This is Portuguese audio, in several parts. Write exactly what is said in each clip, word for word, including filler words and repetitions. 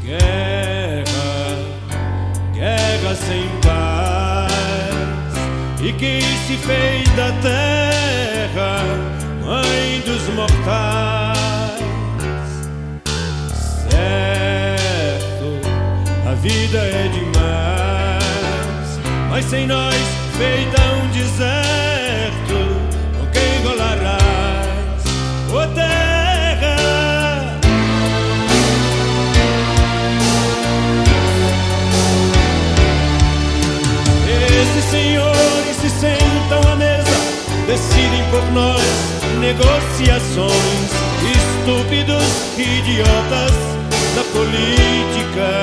Guerra, guerra sem paz. E quem se fez da terra mãe dos mortais? Certo, a vida é demais, mas sem nós feita um deserto, com quem rolarás, ô terra? Esses senhores se sentam à mesa, decidem por nós negociações, estúpidos e idiotas da política.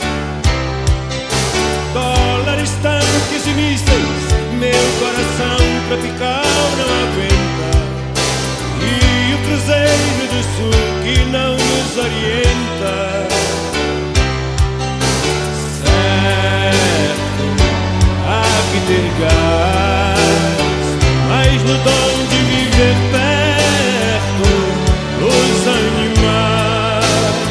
Dólares, tanques e mísseis, meu coração tropical não aguenta. E o Cruzeiro do Sul que não nos orienta. Certo, há que ter gás, mas no dom de viver perto dos animais.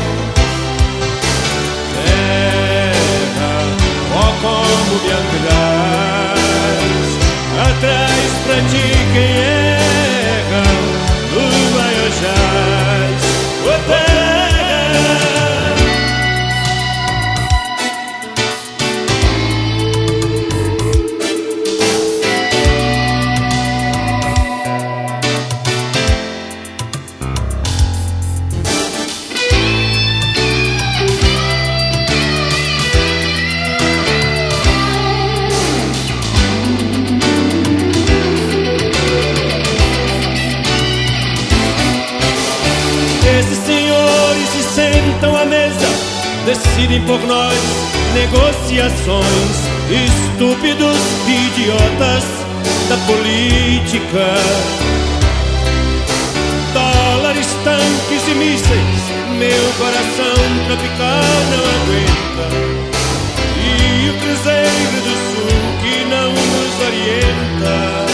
Terra, ó como me atrás, atrás pra ti quem erra, no maior jaz, ô terra. Esses senhores se sentam à mesa, decidem por nós negociações, estúpidos e idiotas da política. Dólares, tanques e mísseis, meu coração tropical não aguenta. E o Cruzeiro do Sul que não nos orienta.